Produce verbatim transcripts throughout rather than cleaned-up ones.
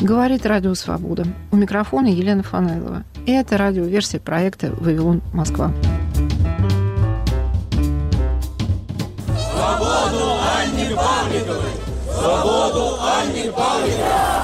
Говорит Радио Свобода. У микрофона Елена Фанайлова. И это радиоверсия проекта «Вавилон, Москва». Свободу Анне Павликовой! Свободу Анне Павликовой!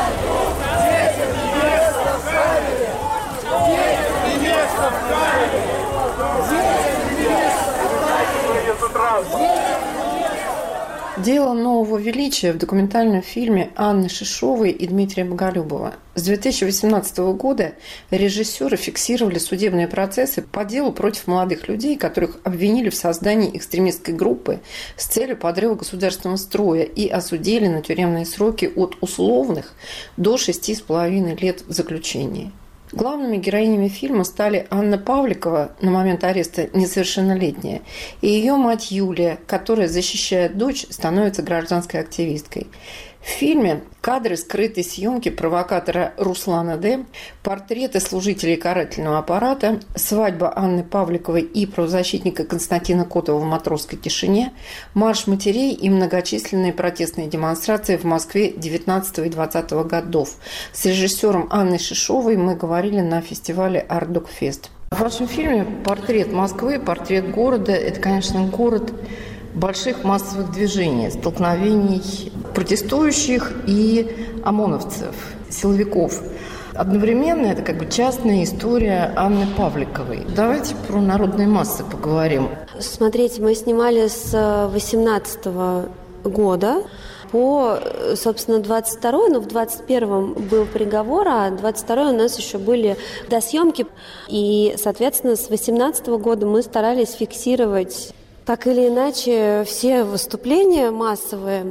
Дело нового величия в документальном фильме Анны Шишовой и Дмитрия Боголюбова. С две тысячи восемнадцатого года режиссеры фиксировали судебные процессы по делу против молодых людей, которых обвинили в создании экстремистской группы с целью подрыва государственного строя и осудили на тюремные сроки от условных до шести с половиной лет в заключении. Главными героинями фильма стали Анна Павликова, на момент ареста несовершеннолетняя, и ее мать Юлия, которая, защищая дочь, становится гражданской активисткой. В фильме кадры скрытой съемки провокатора Руслана Д., портреты служителей карательного аппарата, свадьба Анны Павликовой и правозащитника Константина Котова в матросской тишине, марш матерей и многочисленные протестные демонстрации в Москве девятнадцатого и двадцатого годов. С режиссером Анной Шишовой мы говорили на фестивале «Артдокфест». В вашем фильме портрет Москвы, портрет города – это, конечно, город больших массовых движений, столкновений протестующих и ОМОНовцев, силовиков. Одновременно это как бы частная история Анны Павликовой. Давайте про народные массы поговорим. Смотрите, мы снимали с восемнадцатого года по, собственно, двадцать второй, но в двадцать первом был приговор, а двадцать второй у нас еще были досъемки. И, соответственно, с восемнадцатого года мы старались фиксировать так или иначе все выступления массовые.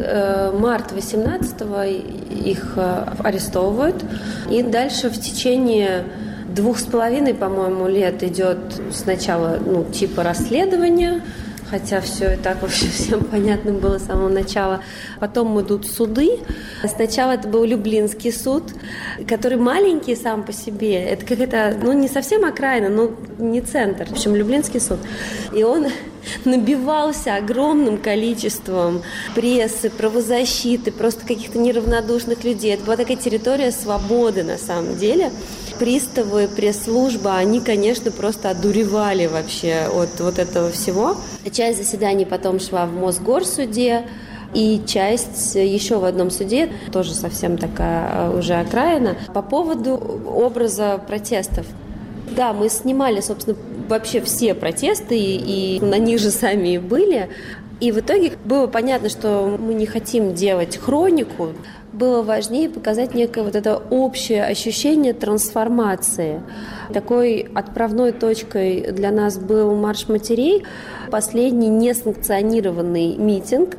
Март восемнадцатого их арестовывают. И дальше в течение двух с половиной, по-моему, лет идет сначала, ну, типа расследования, хотя все и так вообще всем понятно было с самого начала. Потом идут суды. Сначала это был Люблинский суд, который маленький сам по себе. Это какая-то, ну, не совсем окраина, но не центр. В общем, Люблинский суд. И он набивался огромным количеством прессы, правозащиты, просто каких-то неравнодушных людей. Это была такая территория свободы на самом деле. Приставы, пресс-служба, они, конечно, просто одуревали вообще от вот этого всего. Часть заседаний потом шла в Мосгорсуде, и часть еще в одном суде, тоже совсем такая уже окраина, по поводу образа протестов. Да, мы снимали, собственно, вообще все протесты, и, и на них же сами и были. И в итоге было понятно, что мы не хотим делать хронику. Было важнее показать некое вот это общее ощущение трансформации. Такой отправной точкой для нас был марш матерей, последний несанкционированный митинг,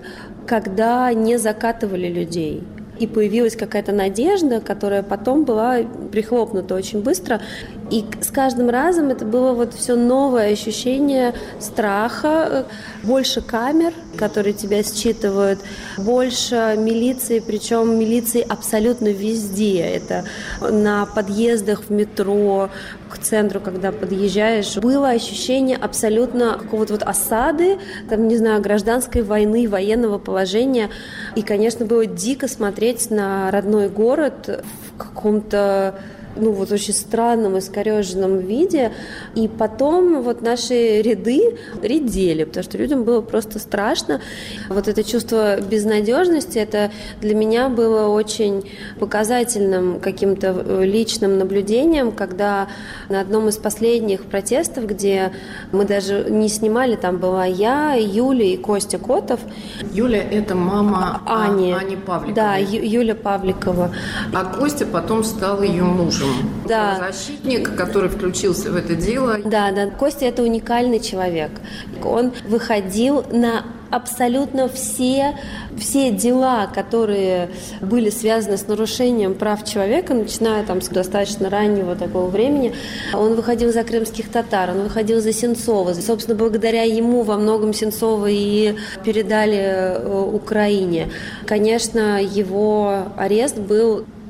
когда не закатывали людей. И появилась какая-то надежда, которая потом была прихлопнута очень быстро. И с каждым разом это было вот все новое ощущение страха, больше камер, которые тебя считывают, больше милиции, причем милиции абсолютно везде. Это на подъездах в метро, к центру, когда подъезжаешь, было ощущение абсолютно какого-то вот осады, там, не знаю, гражданской войны, военного положения. И, конечно, было дико смотреть на родной город в каком-то, ну, вот очень странном, искореженном виде. И потом вот наши ряды редели, потому что людям было просто страшно. Вот это чувство безнадежности, это для меня было очень показательным каким-то личным наблюдением, когда на одном из последних протестов, где мы даже не снимали, там была я, Юля и Костя Котов. Юля – это мама Ани, Ани Павликовой. Да, Ю- Юля Павликова. А Костя потом стал ее мужем. Да. Защитник, который включился в это дело. Да, да. Костя – это уникальный человек. Он выходил на абсолютно все, все дела, которые были связаны с нарушением прав человека, начиная там с достаточно раннего такого времени. Он выходил за крымских татар, он выходил за Сенцова. Собственно, благодаря ему во многом Сенцова и передали Украине. Конечно, его арест был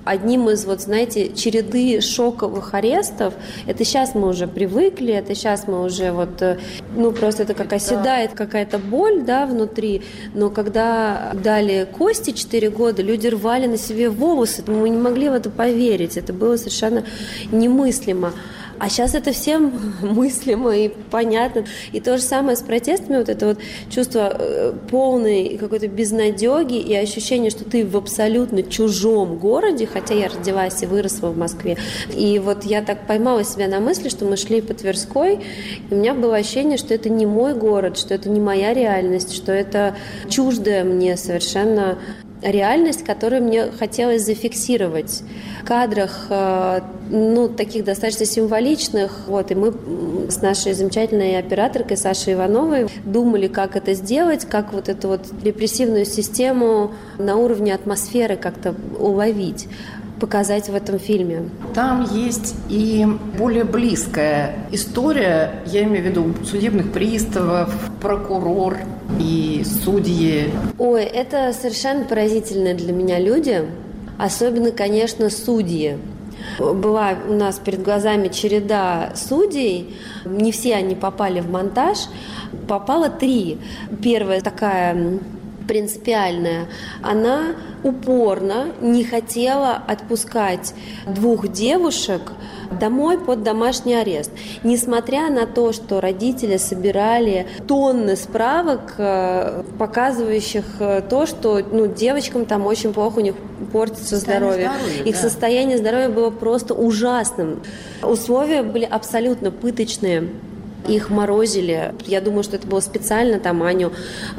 одним из, вот знаете, череды шоковых арестов. Это сейчас мы уже привыкли, это сейчас мы уже вот, ну просто это как оседает какая-то боль, да, внутри. Но когда дали Косте четыре года, люди рвали на себе волосы, мы не могли в это поверить, это было совершенно немыслимо. А сейчас это всем мыслимо и понятно. И то же самое с протестами, вот это вот чувство полной какой-то безнадеги и ощущение, что ты в абсолютно чужом городе, хотя я родилась и выросла в Москве. И вот я так поймала себя на мысли, что мы шли по Тверской, и у меня было ощущение, что это не мой город, что это не моя реальность, что это чуждая мне совершенно реальность, которую мне хотелось зафиксировать в кадрах, ну, таких достаточно символичных. Вот, и мы с нашей замечательной операторкой Сашей Ивановой думали, как это сделать, как вот эту вот репрессивную систему на уровне атмосферы как-то уловить, показать в этом фильме. Там есть и более близкая история, я имею в виду судебных приставов, прокурор и судьи. Ой, это совершенно поразительные для меня люди, особенно, конечно, судьи. Была у нас перед глазами череда судей, не все они попали в монтаж, попало три. Первая такая принципиальная, она упорно не хотела отпускать двух девушек домой под домашний арест. Несмотря на то, что родители собирали тонны справок, показывающих то, что ну, девочкам там очень плохо, у них портится здоровье. здоровье. Их да. состояние здоровья было просто ужасным. Условия были абсолютно пыточные. Их морозили. Я думаю, что это было специально. Там Аню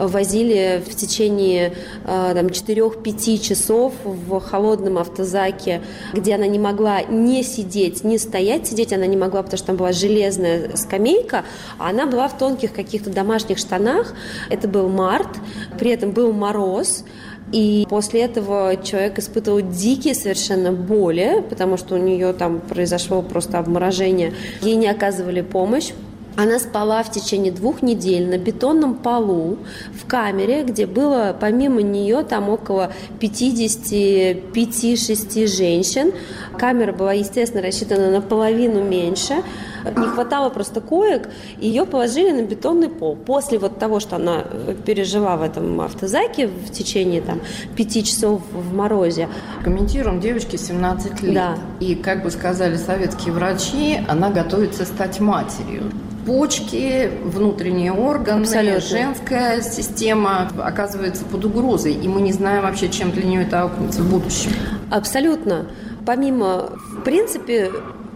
возили в течение там, четырех-пяти часов в холодном автозаке, где она не могла не сидеть, не стоять. Сидеть она не могла, потому что там была железная скамейка, а она была в тонких каких-то домашних штанах. Это был март, при этом был мороз. И после этого человек испытывал дикие совершенно боли, потому что у нее там произошло просто обморожение. Ей не оказывали помощь. Она спала в течение двух недель на бетонном полу в камере, где было помимо нее там около пятьдесят пять-шесть женщин. Камера была, естественно, рассчитана наполовину меньше. Не хватало просто коек, и ее положили на бетонный пол. После вот того, что она пережила в этом автозаке в течение там, пяти часов в морозе. Комментируем, девочке семнадцать лет. Да. И, как бы сказали советские врачи, она готовится стать матерью. Почки, внутренние органы, абсолютно. Женская система оказывается под угрозой, и мы не знаем вообще, чем для нее это окунется в будущем. Абсолютно. Помимо, в принципе,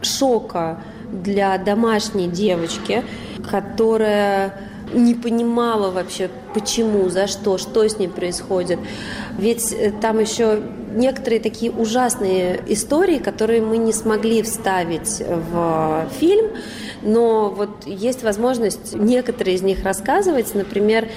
шока для домашней девочки, которая не понимала вообще, почему, за что, что с ней происходит. Ведь там еще некоторые такие ужасные истории, которые мы не смогли вставить в фильм, но вот есть возможность некоторые из них рассказывать. Например,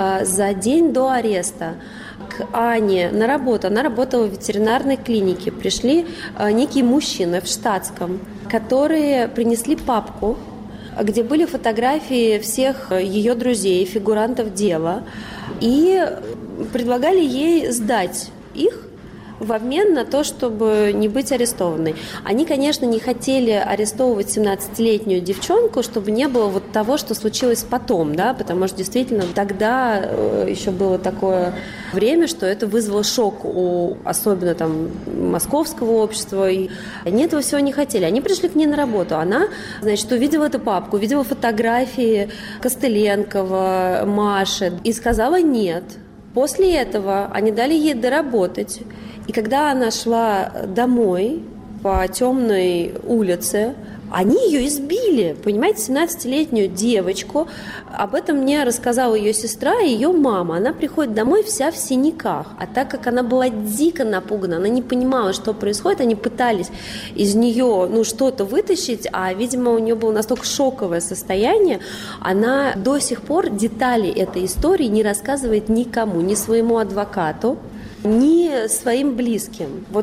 за день до ареста к Ане на работу, она работала в ветеринарной клинике, пришли некие мужчины в штатском, которые принесли папку, где были фотографии всех ее друзей, фигурантов дела, и предлагали ей сдать их в обмен на то, чтобы не быть арестованной. Они, конечно, не хотели арестовывать семнадцатилетнюю девчонку, чтобы не было вот того, что случилось потом, да, потому что действительно тогда еще было такое время, что это вызвало шок у особенно там московского общества, и они этого всего не хотели. Они пришли к ней на работу. Она, значит, увидела эту папку, увидела фотографии Костыленкова, Маши и сказала «нет». После этого они дали ей доработать. И когда она шла домой по темной улице, они ее избили, понимаете, семнадцатилетнюю девочку. Об этом мне рассказала ее сестра и ее мама. Она приходит домой вся в синяках. А так как она была дико напугана, она не понимала, что происходит, они пытались из нее ну, что-то вытащить, а, видимо, у нее было настолько шоковое состояние, она до сих пор детали этой истории не рассказывает никому, ни своему адвокату, ни своим близким. Вот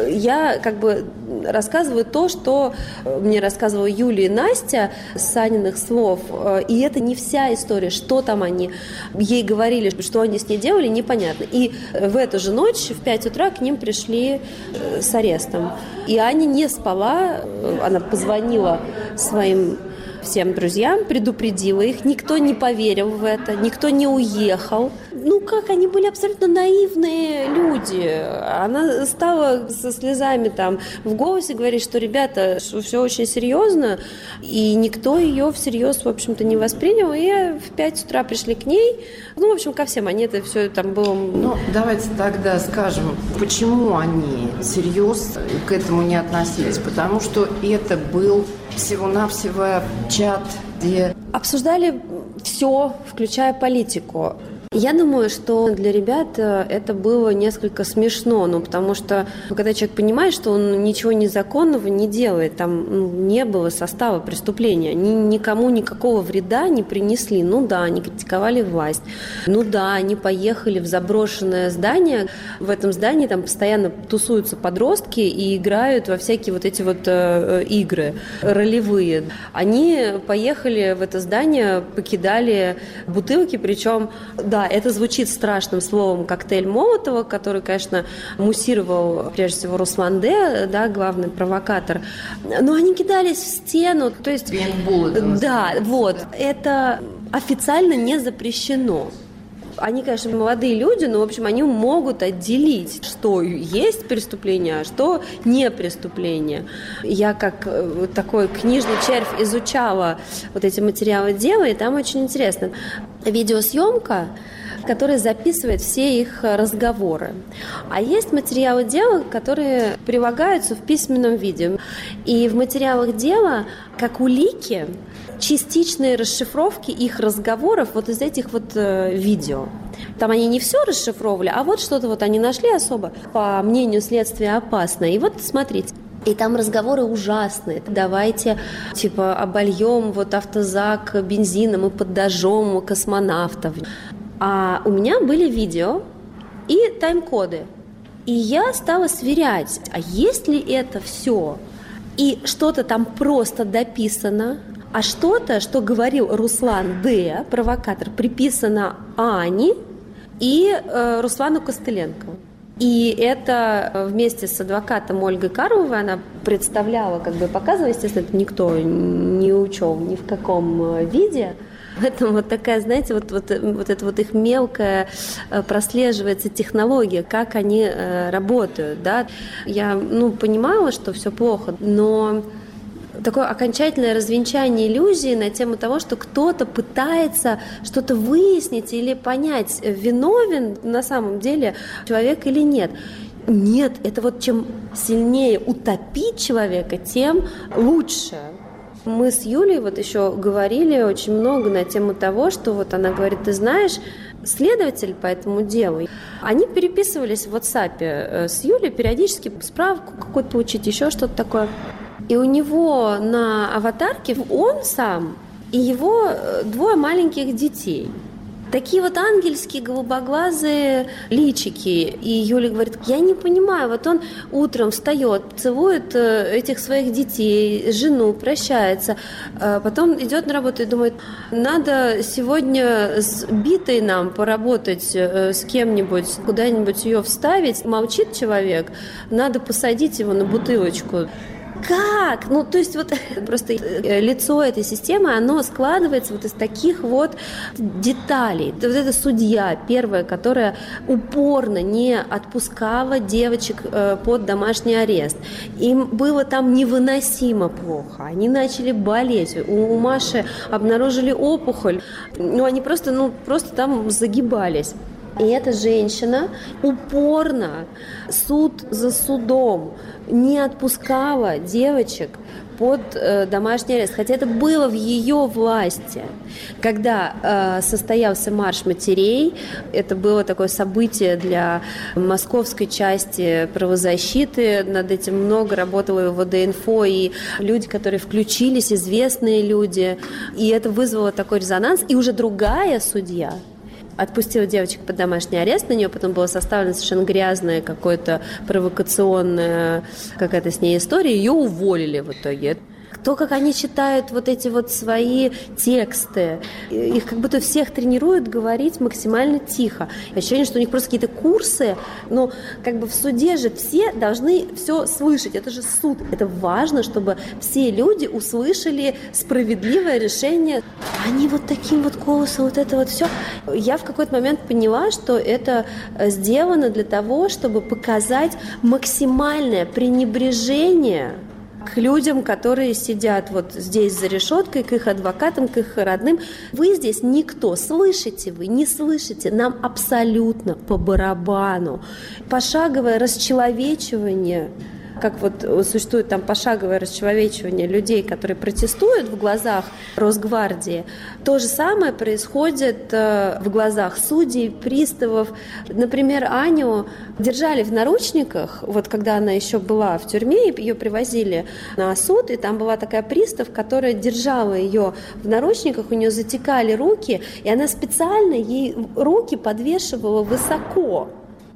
я как бы рассказываю то, что мне рассказывала Юлия и Настя с Саниных слов, и это не вся история, что там они ей говорили, что они с ней делали, непонятно. И в эту же ночь в пять утра к ним пришли с арестом. И Аня не спала, она позвонила своим всем друзьям, предупредила их, никто не поверил в это, никто не уехал. Ну как, они были абсолютно наивные люди. Она стала со слезами там в голосе говорить, что, ребята, что все очень серьезно, и никто ее всерьез, в общем-то, не воспринял. И в пять утра пришли к ней, ну, в общем, ко всем, они это все там было... Ну, давайте тогда скажем, почему они всерьез к этому не относились, потому что это был всего-навсего чат, где... Обсуждали все, включая политику. Я думаю, что для ребят это было несколько смешно, ну, потому что когда человек понимает, что он ничего незаконного не делает, там ну, не было состава преступления, они никому никакого вреда не принесли. Ну да, они критиковали власть, ну да, они поехали в заброшенное здание, в этом здании там постоянно тусуются подростки и играют во всякие вот эти вот э, игры ролевые. Они поехали в это здание, покидали бутылки, причем, да, это звучит страшным словом коктейль Молотова, который, конечно, муссировал прежде всего Руслан Д., да, главный провокатор. Но они кидались в стену, то есть... Пейнтболы. Да, вот. Это официально не запрещено. Они, конечно, молодые люди, но, в общем, они могут отделить, что есть преступление, а что не преступление. Я, как такой книжный червь, изучала вот эти материалы дела, и там очень интересно. Видеосъемка, которая записывает все их разговоры. А есть материалы дела, которые прилагаются в письменном виде. И в материалах дела, как улики, частичные расшифровки их разговоров вот из этих вот э, видео. Там они не все расшифровывали, а вот что-то вот они нашли особо, по мнению следствия, опасное. И вот смотрите. И там разговоры ужасные. Давайте, типа, обольем вот автозак бензином и подожжем космонавтов. А у меня были видео и тайм-коды. И я стала сверять, а есть ли это все? И что-то там просто дописано, а что-то, что говорил Руслан Д., провокатор, приписано Ане и э, Руслану Костыленко. И это вместе с адвокатом Ольгой Карловой она представляла, как бы показывала, естественно, это никто не учел ни в каком виде. В этом вот такая, знаете, вот, вот, вот это вот их мелкая прослеживается технология, как они э, работают, да. Я, ну, понимала, что все плохо, но такое окончательное развенчание иллюзии на тему того, что кто-то пытается что-то выяснить или понять, виновен на самом деле человек или нет. Нет, это вот чем сильнее утопить человека, тем лучше. Мы с Юлей вот еще говорили очень много на тему того, что вот она говорит, ты знаешь, следователь по этому делу, они переписывались в WhatsApp с Юлей, периодически справку какую-то получить, еще что-то такое. И у него на аватарке он сам и его двое маленьких детей. Такие вот ангельские, голубоглазые личики. И Юля говорит, я не понимаю, вот он утром встает, целует этих своих детей, жену, прощается, потом идет на работу и думает, надо сегодня с битой нам поработать с кем-нибудь, куда-нибудь ее вставить. Молчит человек, надо посадить его на бутылочку. Как? Ну, то есть вот просто лицо этой системы, оно складывается вот из таких вот деталей. Вот эта судья первая, которая упорно не отпускала девочек под домашний арест. Им было там невыносимо плохо. Они начали болеть. У Маши обнаружили опухоль. Ну, они просто, ну, просто там загибались. И эта женщина упорно, суд за судом, не отпускала девочек под э, домашний арест, хотя это было в ее власти. Когда э, состоялся марш матерей, это было такое событие для московской части правозащиты, над этим много работало ВД-инфо, и люди, которые включились, известные люди, и это вызвало такой резонанс, и уже другая судья, отпустила девочек под домашний арест, на нее потом было составлено совершенно грязная какое-то провокационная какая-то с ней история, ее уволили в итоге. То, как они читают вот эти вот свои тексты, их как будто всех тренируют говорить максимально тихо. Ощущение, что у них просто какие-то курсы, но как бы в суде же все должны все слышать, это же суд. Это важно, чтобы все люди услышали справедливое решение. Они вот таким вот голосом, вот это вот все. Я в какой-то момент поняла, что это сделано для того, чтобы показать максимальное пренебрежение к людям, которые сидят вот здесь за решеткой, к их адвокатам, к их родным. Вы здесь никто. Слышите вы, не слышите? Нам абсолютно по барабану. Пошаговое расчеловечивание, как вот существует там пошаговое расчеловечивание людей, которые протестуют в глазах Росгвардии, то же самое происходит в глазах судей, приставов. Например, Аню держали в наручниках, вот когда она еще была в тюрьме, ее привозили на суд, и там была такая пристав, которая держала ее в наручниках, у нее затекали руки, и она специально ей руки подвешивала высоко.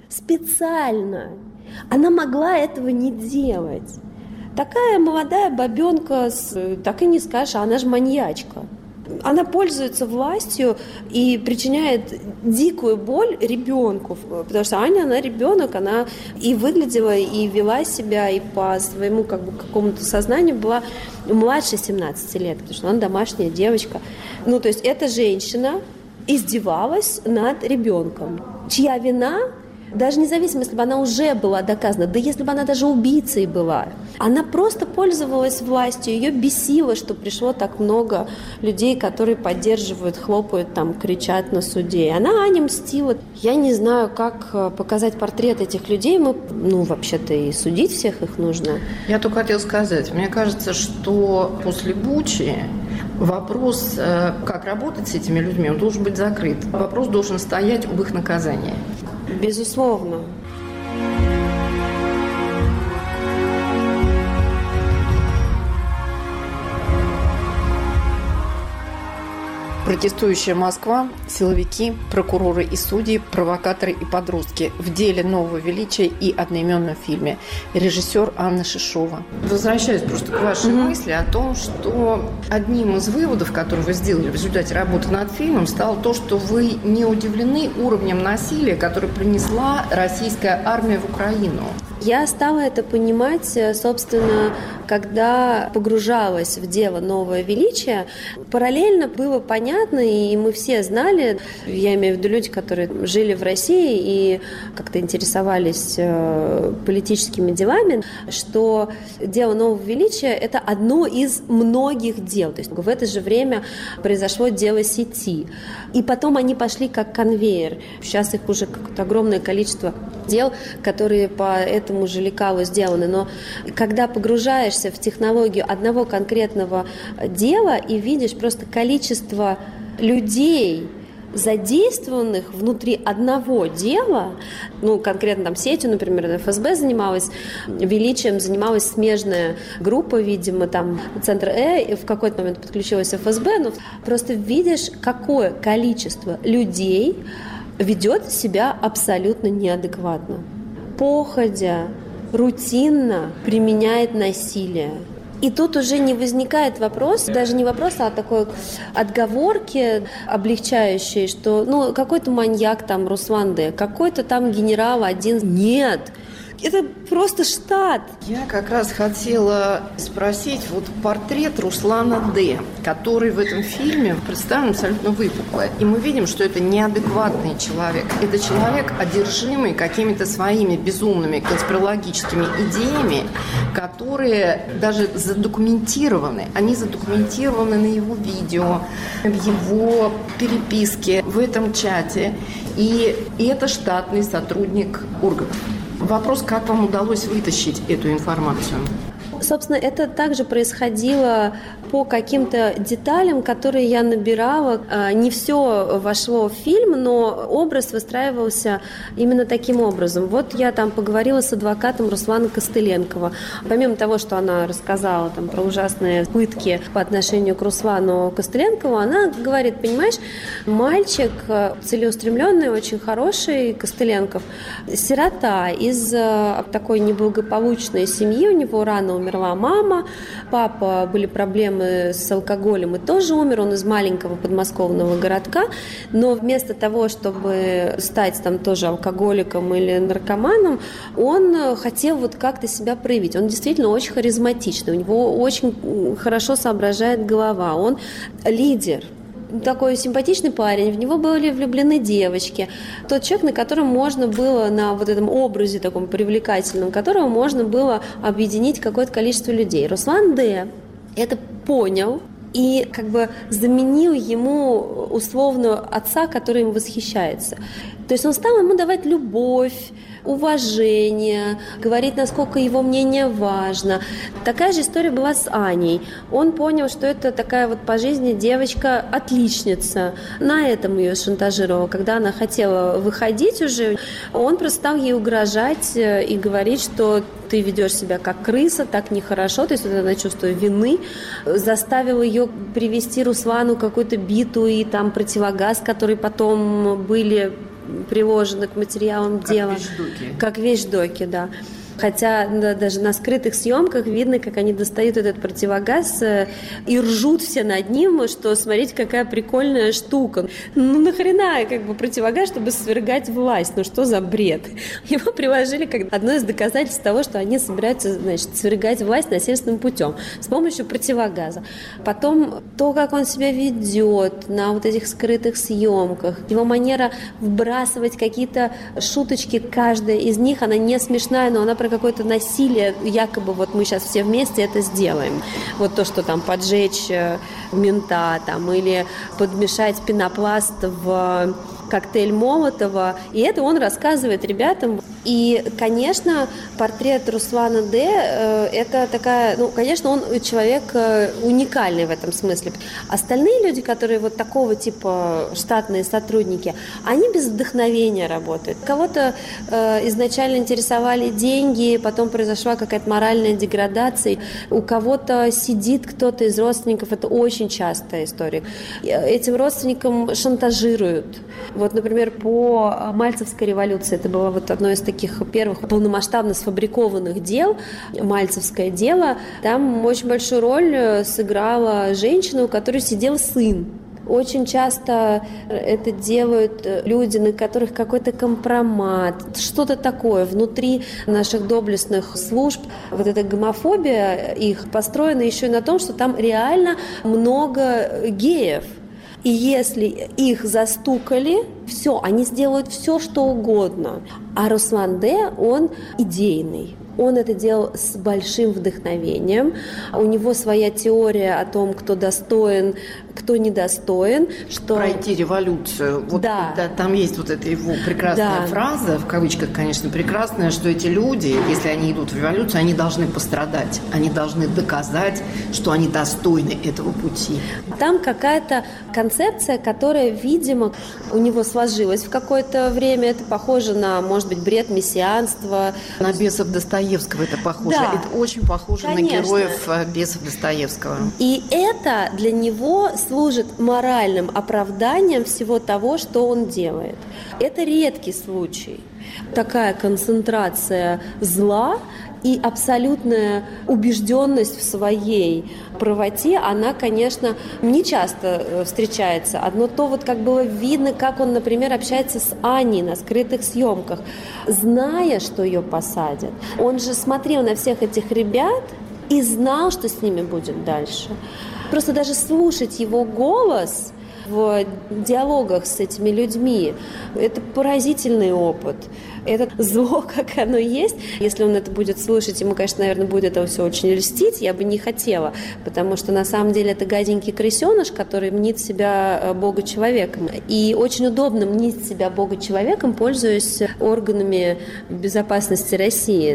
Специально. Она могла этого не делать. Такая молодая бабенка, с, так и не скажешь, она же маньячка. Она пользуется властью и причиняет дикую боль ребенку, потому что Аня, она ребенок, она и выглядела, и вела себя, и по своему как бы какому-то сознанию была младше семнадцати лет, потому что она домашняя девочка. Ну, то есть эта женщина издевалась над ребенком, чья вина, даже независимо, если бы она уже была доказана, да если бы она даже убийцей была, она просто пользовалась властью, ее бесило, что пришло так много людей, которые поддерживают, хлопают, там, кричат на суде. И она Ане мстила. Я не знаю, как показать портрет этих людей. Мы, ну, вообще-то и судить всех их нужно. Я только хотела сказать, мне кажется, что после Бучи вопрос, как работать с этими людьми, он должен быть закрыт. Вопрос должен стоять об их наказании. Безусловно. Протестующая Москва, силовики, прокуроры и судьи, провокаторы и подростки в деле нового величия и одноименном фильме. Режиссер Анна Шишова. Возвращаясь просто к вашей mm-hmm. мысли о том, что одним из выводов, которые вы сделали в результате работы над фильмом, стало то, что вы не удивлены уровнем насилия, который принесла российская армия в Украину. Я стала это понимать, собственно, когда погружалась в дело «Новое величие». Параллельно было понятно, и мы все знали, я имею в виду люди, которые жили в России и как-то интересовались политическими делами, что дело «Нового величия» — это одно из многих дел. То есть в это же время произошло дело сети. И потом они пошли как конвейер. Сейчас их уже какое-то огромное количество дел, которые по этому же лекалу сделаны. Но когда погружаешься в технологию одного конкретного дела и видишь просто количество людей, задействованных внутри одного дела, ну, конкретно там сетью, например, эф эс бэ занималась, величием занималась смежная группа, видимо, там Центр Э, в какой-то момент подключилась эф эс бэ, но просто видишь, какое количество людей ведет себя абсолютно неадекватно. Походя, рутинно применяет насилие. И тут уже не возникает вопрос, даже не вопрос, а такой отговорки облегчающей, что ну какой-то маньяк там Руслан Д, какой-то там генерал один. Нет, это просто штат. Я как раз хотела спросить, вот портрет Руслана Д, который в этом фильме представлен абсолютно выпукло. И мы видим, что это неадекватный человек. Это человек, одержимый какими-то своими безумными конспирологическими идеями, которые даже задокументированы. Они задокументированы на его видео, в его переписке, в этом чате. И, и это штатный сотрудник органов. Вопрос, как вам удалось вытащить эту информацию? собственно, это также происходило по каким-то деталям, которые я набирала. Не все вошло в фильм, но образ выстраивался именно таким образом. Вот я там поговорила с адвокатом Руслана Костыленкова. Помимо того, что она рассказала там про ужасные пытки по отношению к Руслану Костыленкову, она говорит: понимаешь, мальчик целеустремленный, очень хороший, Костыленков, сирота из такой неблагополучной семьи, у него рано умерла мама, папа, были проблемы с алкоголем и тоже умер, он из маленького подмосковного городка, но вместо того, чтобы стать там тоже алкоголиком или наркоманом, он хотел вот как-то себя проявить. Он действительно очень харизматичный, у него очень хорошо соображает голова, он лидер. Такой симпатичный парень, в него были влюблены девочки. Тот человек, на котором можно было, на вот этом образе таком привлекательном, которого можно было объединить какое-то количество людей. Руслан Д. это понял и как бы заменил ему условно отца, который им восхищается. То есть он стал ему давать любовь, уважение, говорить, насколько его мнение важно. Такая же история была с Аней. Он понял, что это такая вот по жизни девочка-отличница. На этом ее шантажировал. Когда она хотела выходить уже, он просто стал ей угрожать и говорить, что ты ведешь себя как крыса, так нехорошо, то есть вот она чувство вины, заставил ее привезти Руслану какую-то биту и там противогаз, которые потом были приложены к материалам как дела. Вещдоки. Как вещдоки, да. Хотя да, даже на скрытых съемках видно, как они достают этот противогаз э, и ржут все над ним, что смотрите, какая прикольная штука. Ну нахрена как бы противогаз, чтобы свергать власть? Ну что за бред? Его приложили как одно из доказательств того, что они собираются, значит, свергать власть насильственным путем с помощью противогаза. Потом то, как он себя ведет на вот этих скрытых съемках, его манера вбрасывать какие-то шуточки, каждая из них, она не смешная, но она про какое-то насилие, якобы вот мы сейчас все вместе это сделаем. Вот то, что там поджечь мента там, или подмешать пенопласт в коктейль Молотова. И это он рассказывает ребятам. И, конечно, портрет Руслана Д. это такая, ну, конечно, он человек уникальный в этом смысле. Остальные люди, которые вот такого типа штатные сотрудники, они без вдохновения работают. Кого-то э, изначально интересовали деньги, потом произошла какая-то моральная деградация. У кого-то сидит кто-то из родственников, это очень частая история. Этим родственникам шантажируют. Вот, например, по Мальцевской революции, это было вот одно из таких первых полномасштабно сфабрикованных дел, Мальцевское дело, там очень большую роль сыграла женщина, у которой сидел сын. Очень часто это делают люди, на которых какой-то компромат, что-то такое внутри наших доблестных служб. Вот эта гомофобия их построена еще и на том, что там реально много геев. И если их застукали, все, они сделают все, что угодно. А Руслан Д. он идейный. Он это делал с большим вдохновением. У него своя теория о том, кто достоин, кто недостоин. Что... Пройти революцию. Вот, да. Да, там есть вот эта его прекрасная да. фраза, в кавычках, конечно, прекрасная, что эти люди, если они идут в революцию, они должны пострадать. Они должны доказать, что они достойны этого пути. Там какая-то концепция, которая, видимо, у него сложилась в какое-то время. Это похоже на, может быть, бред мессианства. На бесов Достоевского это похоже. Да. Это очень похоже Конечно. на героев бесов Достоевского. И это для него служит моральным оправданием всего того, что он делает. Это редкий случай. Такая концентрация зла и абсолютная убежденность в своей правоте, она, конечно, не часто встречается. Одно то, вот как было видно, как он, например, общается с Аней на скрытых съемках, зная, что ее посадят. Он же смотрел на всех этих ребят и знал, что с ними будет дальше. Просто даже слушать его голос в диалогах с этими людьми – это поразительный опыт. Это зло, как оно есть. Если он это будет слышать, ему, конечно, наверное, будет это все очень льстить. Я бы не хотела, потому что на самом деле это гаденький крысеныш, который мнит себя бога-человеком. И очень удобно мнить себя бога-человеком, пользуясь органами безопасности России.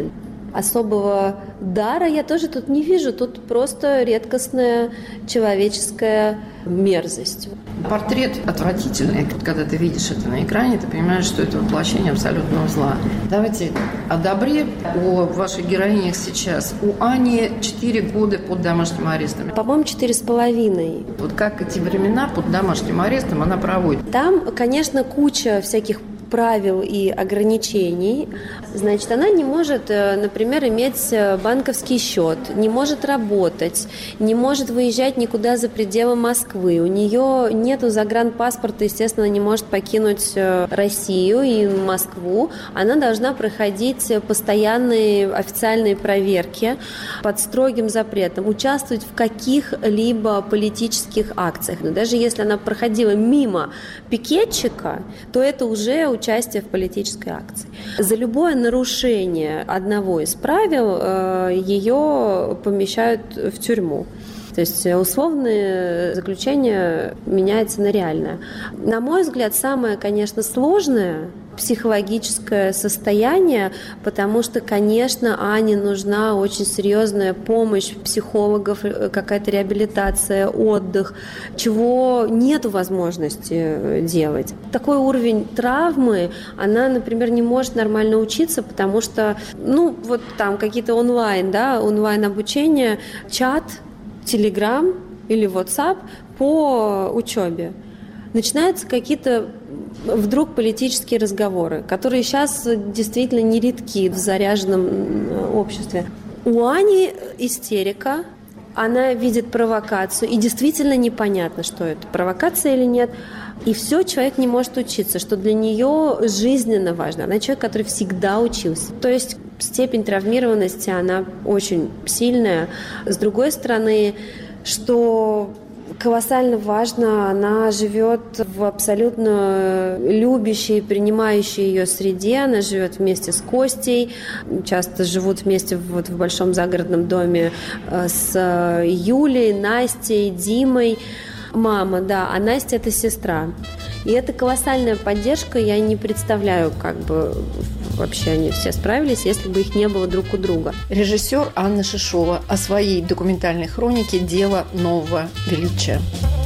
особого дара я тоже тут не вижу. Тут просто редкостная человеческая мерзость. Портрет отвратительный. Когда ты видишь это на экране, ты понимаешь, что это воплощение абсолютного зла. Давайте о добре, о ваших героинях сейчас. У Ани четыре года под домашним арестом. По-моему, четыре с половиной. Вот как эти времена под домашним арестом она проводит? Там, конечно, куча всяких правил и ограничений. Значит, она не может, например, иметь банковский счет, не может работать, не может выезжать никуда за пределы Москвы. У нее нету загранпаспорта, естественно, не может покинуть Россию и Москву. Она должна проходить постоянные официальные проверки под строгим запретом, участвовать в каких-либо политических акциях. Но даже если она проходила мимо пикетчика, то это уже участие в политической акции. За любое нарушение одного из правил ее помещают в тюрьму. То есть условное заключение меняется на реальное. На мой взгляд, самое, конечно, сложное психологическое состояние, потому что, конечно, Ане нужна очень серьезная помощь психологов, какая-то реабилитация, отдых, чего нет возможности делать. Такой уровень травмы, она, например, не может нормально учиться, потому что, ну, вот там какие-то онлайн, да, онлайн-обучение, чат, Телеграм или WhatsApp по учебе. Начинаются какие-то вдруг политические разговоры, которые сейчас действительно нередки в заряженном обществе. У Ани истерика, она видит провокацию, и действительно непонятно, что это, провокация или нет. И все, человек не может учиться, что для нее жизненно важно. Она человек, который всегда учился. То есть степень травмированности, она очень сильная. С другой стороны, что колоссально важно, она живет в абсолютно любящей, принимающей ее среде, она живет вместе с Костей, часто живут вместе вот в большом загородном доме с Юлей, Настей, Димой. Мама, да, а Настя – это сестра. И это колоссальная поддержка, я не представляю, как бы вообще они все справились, если бы их не было друг у друга. Режиссер Анна Шишова о своей документальной хронике «Дело нового величия».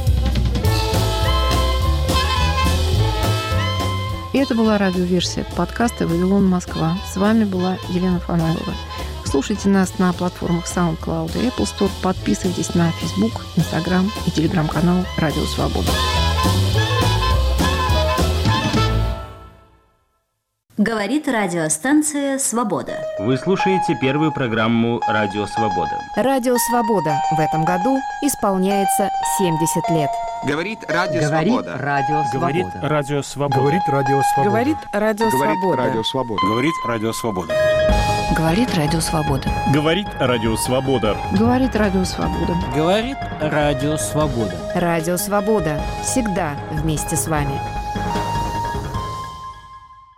И это была радиоверсия подкаста «Вавилон Москва». С вами была Елена Фанайлова. Слушайте нас на платформах SoundCloud и Apple Store. Подписывайтесь на Facebook, Instagram и телеграм-канал «Радио Свобода». Говорит радиостанция «Свобода». Вы слушаете первую программу «Радио Свобода». Радио Свобода в этом году исполняется семьдесят лет. Говорит Радио Говорит Свобода. Радио Говорит Свобода. Радио Свобода. Говорит Радио Свобода. Говорит Радио Свобода. Говорит Радио Свобода. Говорит Радио Свобода. Говорит Радио Свобода. Говорит Радио Свобода. Говорит Радио Свобода. Говорит Радио Свобода. Радио Свобода. Всегда вместе с вами.